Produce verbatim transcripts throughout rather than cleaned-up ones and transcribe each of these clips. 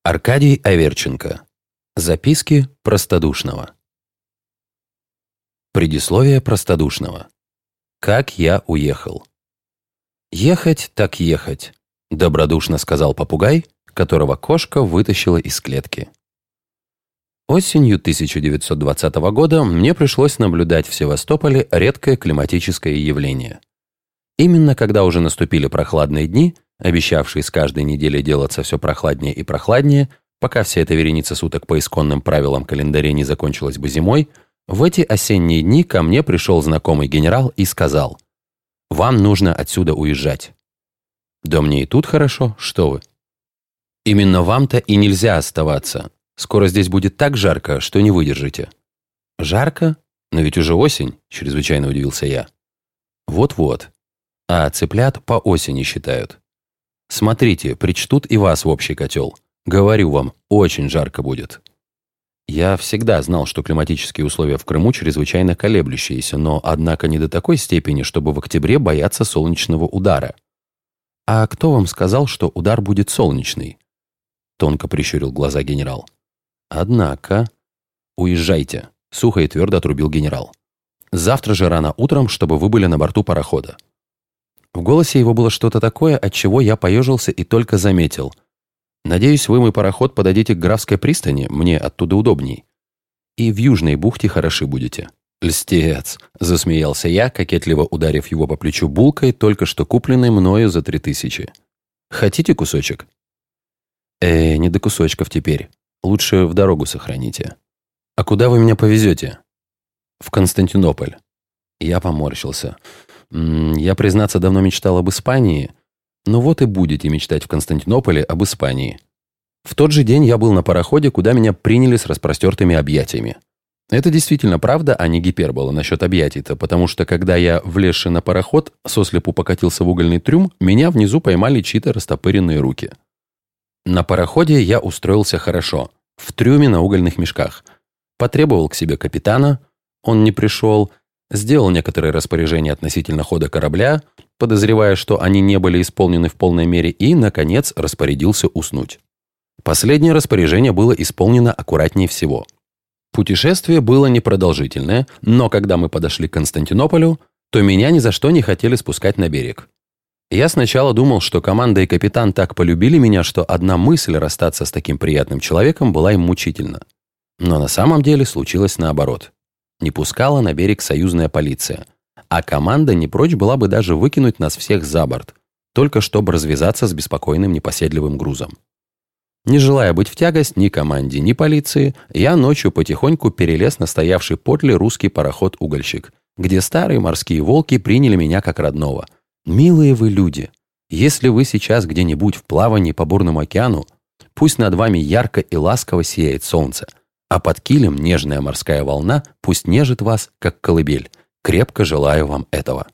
Аркадий Аверченко. Записки простодушного. Предисловие простодушного. Как я уехал. «Ехать так ехать», — добродушно сказал попугай, которого кошка вытащила из клетки. Осенью тысяча девятьсот двадцатого года мне пришлось наблюдать в Севастополе редкое климатическое явление. Именно когда уже наступили прохладные дни, обещавшие с каждой недели делаться все прохладнее и прохладнее, пока вся эта вереница суток по исконным правилам календаря не закончилась бы зимой, в эти осенние дни ко мне пришел знакомый генерал и сказал: «Вам нужно отсюда уезжать». «Да мне и тут хорошо, что вы». «Именно вам-то и нельзя оставаться. Скоро здесь будет так жарко, что не выдержите». «Жарко? Но ведь уже осень», — чрезвычайно удивился я. «Вот-вот. А цыплят по осени считают. Смотрите, причтут и вас в общий котел. Говорю вам, очень жарко будет». Я всегда знал, что климатические условия в Крыму чрезвычайно колеблющиеся, но, однако, не до такой степени, чтобы в октябре бояться солнечного удара. «А кто вам сказал, что удар будет солнечный?» Тонко прищурил глаза генерал. «Однако...» «Уезжайте», — сухо и твердо отрубил генерал. «Завтра же рано утром, чтобы вы были на борту парохода». В голосе его было что-то такое, от чего я поежился и только заметил: «Надеюсь, вы мой пароход подадите к Графской пристани, мне оттуда удобней. И в Южной бухте хороши будете». «Льстец!» — засмеялся я, кокетливо ударив его по плечу булкой, только что купленной мною за три тысячи. «Хотите кусочек?» «Э, не до кусочков теперь. Лучше в дорогу сохраните». «А куда вы меня повезете?» «В Константинополь». Я поморщился. М -м, «Я, признаться, давно мечтал об Испании. Но вот и будете мечтать в Константинополе об Испании». В тот же день я был на пароходе, куда меня приняли с распростертыми объятиями. Это действительно правда, а не гипербола насчет объятий-то, потому что, когда я, влезший на пароход, сослепу покатился в угольный трюм, меня внизу поймали чьи-то растопыренные руки. На пароходе я устроился хорошо, в трюме на угольных мешках. Потребовал к себе капитана, он не пришел, сделал некоторые распоряжения относительно хода корабля, подозревая, что они не были исполнены в полной мере, и, наконец, распорядился уснуть. Последнее распоряжение было исполнено аккуратнее всего. Путешествие было непродолжительное, но когда мы подошли к Константинополю, то меня ни за что не хотели спускать на берег. Я сначала думал, что команда и капитан так полюбили меня, что одна мысль расстаться с таким приятным человеком была им мучительна. Но на самом деле случилось наоборот. Не пускала на берег союзная полиция, а команда не прочь была бы даже выкинуть нас всех за борт, только чтобы развязаться с беспокойным непоседливым грузом. Не желая быть в тягость ни команде, ни полиции, я ночью потихоньку перелез на стоявший подле русский пароход-угольщик, где старые морские волки приняли меня как родного. «Милые вы люди, если вы сейчас где-нибудь в плавании по бурному океану, пусть над вами ярко и ласково сияет солнце, а под килем нежная морская волна пусть нежит вас, как колыбель. Крепко желаю вам этого».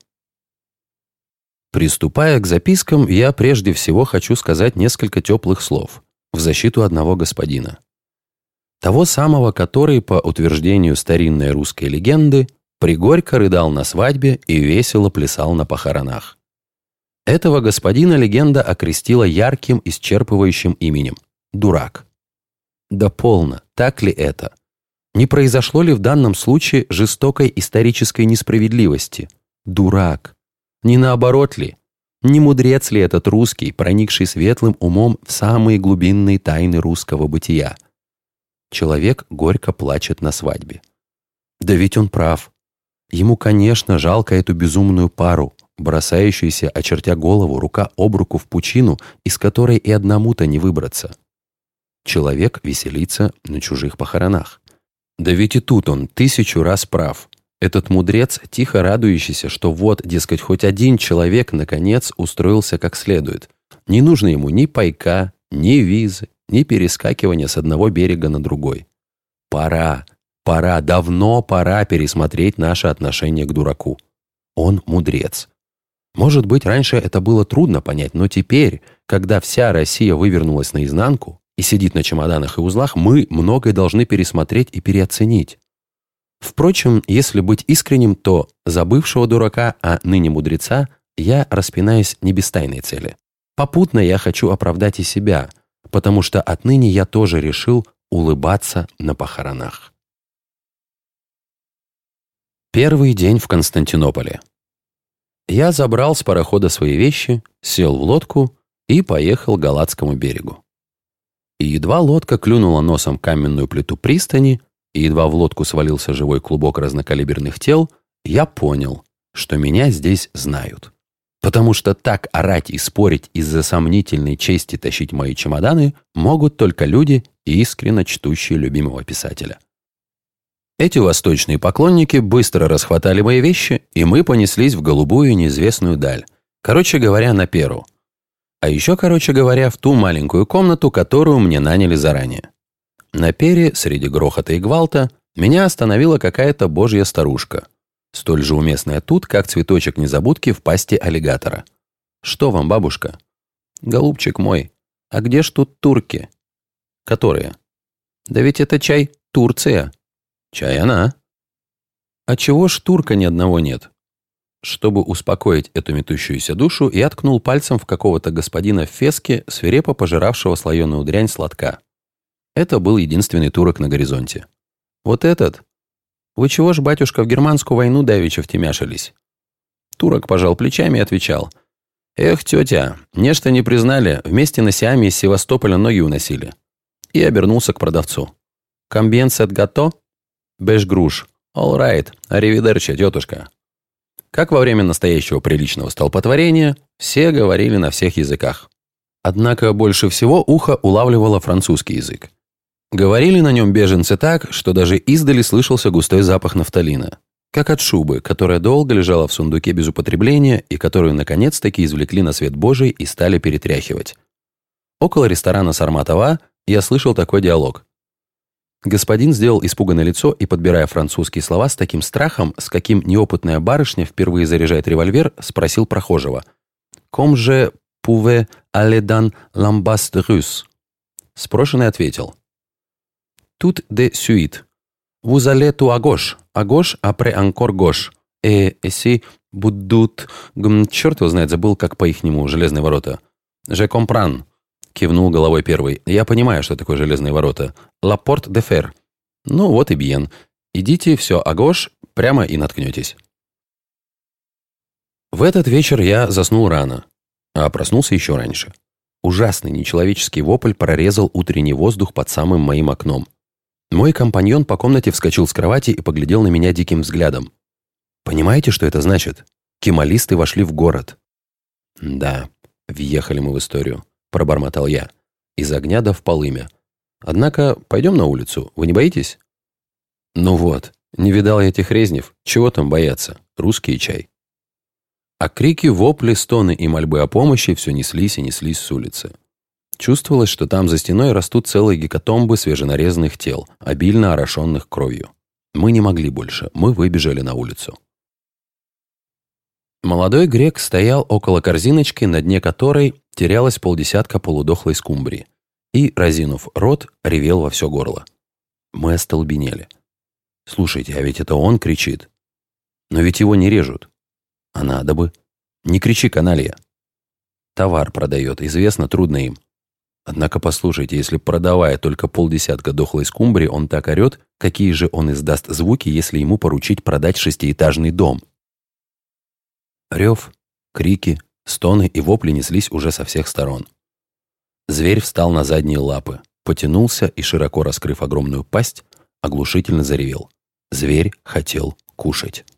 Приступая к запискам, я прежде всего хочу сказать несколько теплых слов в защиту одного господина. Того самого, который, по утверждению старинной русской легенды, пригорько рыдал на свадьбе и весело плясал на похоронах. Этого господина легенда окрестила ярким, исчерпывающим именем – Дурак. Да полно, так ли это? Не произошло ли в данном случае жестокой исторической несправедливости? Дурак. Не наоборот ли? Не мудрец ли этот русский, проникший светлым умом в самые глубинные тайны русского бытия? Человек горько плачет на свадьбе. Да ведь он прав. Ему, конечно, жалко эту безумную пару, бросающуюся, очертя голову, рука об руку в пучину, из которой и одному-то не выбраться. Человек веселится на чужих похоронах. Да ведь и тут он тысячу раз прав. Этот мудрец, тихо радующийся, что вот, дескать, хоть один человек, наконец, устроился как следует. Не нужно ему ни пайка, ни визы, ни перескакивания с одного берега на другой. Пора, пора, давно пора пересмотреть наше отношение к дураку. Он мудрец. Может быть, раньше это было трудно понять, но теперь, когда вся Россия вывернулась наизнанку и сидит на чемоданах и узлах, мы многое должны пересмотреть и переоценить. Впрочем, если быть искренним, то за бывшего дурака, а ныне мудреца, я распинаюсь не без тайной цели. Попутно я хочу оправдать и себя, потому что отныне я тоже решил улыбаться на похоронах. Первый день в Константинополе. Я забрал с парохода свои вещи, сел в лодку и поехал к Галатскому берегу. И едва лодка клюнула носом каменную плиту пристани, и едва в лодку свалился живой клубок разнокалиберных тел, я понял, что меня здесь знают. Потому что так орать и спорить из-за сомнительной чести тащить мои чемоданы могут только люди, искренне чтущие любимого писателя. Эти восточные поклонники быстро расхватали мои вещи, и мы понеслись в голубую неизвестную даль. Короче говоря, на Перу. А еще, короче говоря, в ту маленькую комнату, которую мне наняли заранее. На Пере, среди грохота и гвалта, меня остановила какая-то божья старушка, столь же уместная тут, как цветочек незабудки в пасти аллигатора. «Что вам, бабушка?» «Голубчик мой, а где ж тут турки?» «Которые?» «Да ведь это чай Турция». «Чай она». «А чего ж турка ни одного нет?» Чтобы успокоить эту метущуюся душу, я ткнул пальцем в какого-то господина в феске, свирепо пожиравшего слоеную дрянь сладка. Это был единственный турок на горизонте. «Вот этот? Вы чего ж, батюшка, в германскую войну давеча втемяшились?» Турок пожал плечами и отвечал: «Эх, тетя, нечто не признали, вместе на Сиаме из Севастополя ноги уносили». И обернулся к продавцу. «Камбьен сет гато? Беш груш. All right. Аривидерчи, тетушка». Как во время настоящего приличного столпотворения, все говорили на всех языках. Однако больше всего ухо улавливало французский язык. Говорили на нем беженцы так, что даже издали слышался густой запах нафталина. Как от шубы, которая долго лежала в сундуке без употребления и которую наконец-таки извлекли на свет Божий и стали перетряхивать. Около ресторана Сарматова я слышал такой диалог. Господин сделал испуганное лицо и, подбирая французские слова с таким страхом, с каким неопытная барышня впервые заряжает револьвер, спросил прохожего: «Comme je pouvais aller dans l'ambasse de Russe?» Спрошенный ответил: «Tout de suite. Vous allez tout à gauche, à gauche, après encore gauche. Et ici будут...» Черт его знает, забыл, как по-ихнему железные ворота. «Je comprends», кивнул головой первый. «Я понимаю, что такое железные ворота. La porte de fer». «Ну вот и бьен. Идите, все, à gauche, прямо и наткнетесь». В этот вечер я заснул рано, а проснулся еще раньше. Ужасный нечеловеческий вопль прорезал утренний воздух под самым моим окном. Мой компаньон по комнате вскочил с кровати и поглядел на меня диким взглядом. «Понимаете, что это значит? Кемалисты вошли в город». «Да, въехали мы в историю», — пробормотал я. «Из огня да в полымя. Однако пойдем на улицу, вы не боитесь?» «Ну вот, не видал я этих резнев. Чего там бояться? Русский чай». А крики, вопли, стоны и мольбы о помощи все неслись и неслись с улицы. Чувствовалось, что там за стеной растут целые гекатомбы свеженарезанных тел, обильно орошенных кровью. Мы не могли больше, мы выбежали на улицу. Молодой грек стоял около корзиночки, на дне которой терялось полдесятка полудохлой скумбрии, и, разинув рот, ревел во все горло. Мы остолбенели. «Слушайте, а ведь это он кричит. Но ведь его не режут. А надо бы. Не кричи, каналья. Товар продает, известно, трудно им. Однако послушайте, если, продавая только полдесятка дохлой скумбрии, он так орет, какие же он издаст звуки, если ему поручить продать шестиэтажный дом?» Рев, крики, стоны и вопли неслись уже со всех сторон. Зверь встал на задние лапы, потянулся и, широко раскрыв огромную пасть, оглушительно заревел. Зверь хотел кушать.